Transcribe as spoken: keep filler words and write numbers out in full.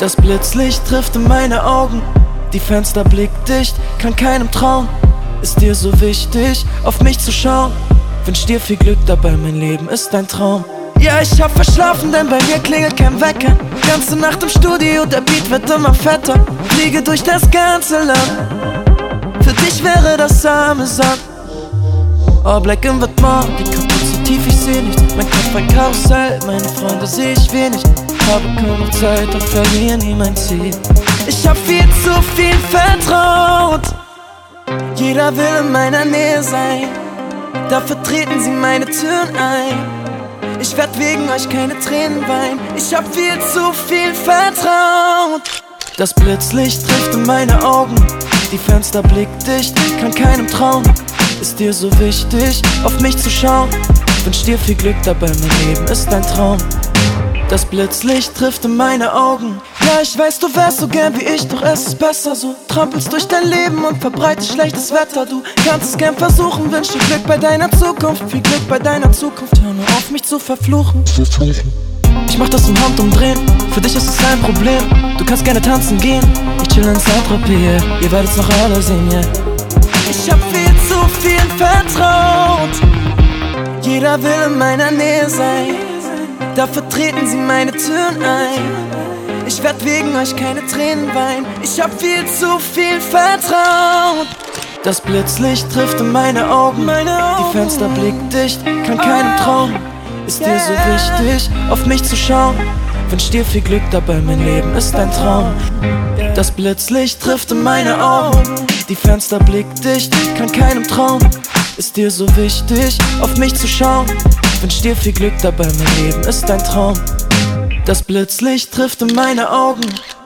Das Blitzlicht trifft in meine Augen, die Fenster blickdicht, kann keinem trauen. Ist dir so wichtig, auf mich zu schauen? Wünsch dir viel Glück dabei, mein Leben ist ein Traum. Ja, ich hab verschlafen, denn bei mir klingelt kein Wecker. Ganze Nacht im Studio, der Beat wird immer fetter. Fliege durch das ganze Land, für dich wäre das Amüsant. All black and Vêtements, die Kapuze so tief, ich seh nichts. Mein Kopf ein Karussell, meine Freunde seh ich wenig. Habe kaum noch Zeit, doch verliere nie mein Ziel. Ich hab viel zu viel vertraut. Jeder will in meiner Nähe sein, dafür treten sie meine Türen ein. Ich werd wegen euch keine Tränen weinen. Ich hab viel zu viel vertraut. Das Blitzlicht trifft in meine Augen, die Fenster blickdicht, kann keinem trauen. Ist dir so wichtig, auf mich zu schauen? Wünsch dir viel Glück dabei, mein Leben ist ein Traum. Das Blitzlicht trifft in meine Augen. Ja, ich weiß, du wärst so gern wie ich, doch es ist besser so. Trampelst durch dein Leben und verbreitest schlechtes Wetter. Du kannst es gern versuchen, wünsch dir Glück bei deiner Zukunft. Viel Glück bei deiner Zukunft, hör nur auf mich zu verfluchen. Ich mach das im Handumdrehen, für dich ist es ein Problem. Du kannst gerne tanzen gehen, ich chill in Saint-Tropez. Ihr werdet's noch alle sehen, yeah. Ich hab viel zu viel vertraut. Jeder will in meiner Nähe sein, dafür treten sie meine Türen ein. Ich werd wegen euch keine Tränen weinen. Ich hab viel zu viel vertraut. Das Blitzlicht trifft in meine Augen, die Fenster blickdicht, kann keinem trauen. Ist dir so wichtig, auf mich zu schauen? Wünsch dir viel Glück dabei, mein Leben ist ein Traum. Das Blitzlicht trifft in meine Augen, die Fenster blickdicht, kann keinem trauen. Ist dir so wichtig, auf mich zu schauen? Wünsch dir viel Glück dabei, mein Leben ist ein Traum. Das Blitzlicht trifft in meine Augen.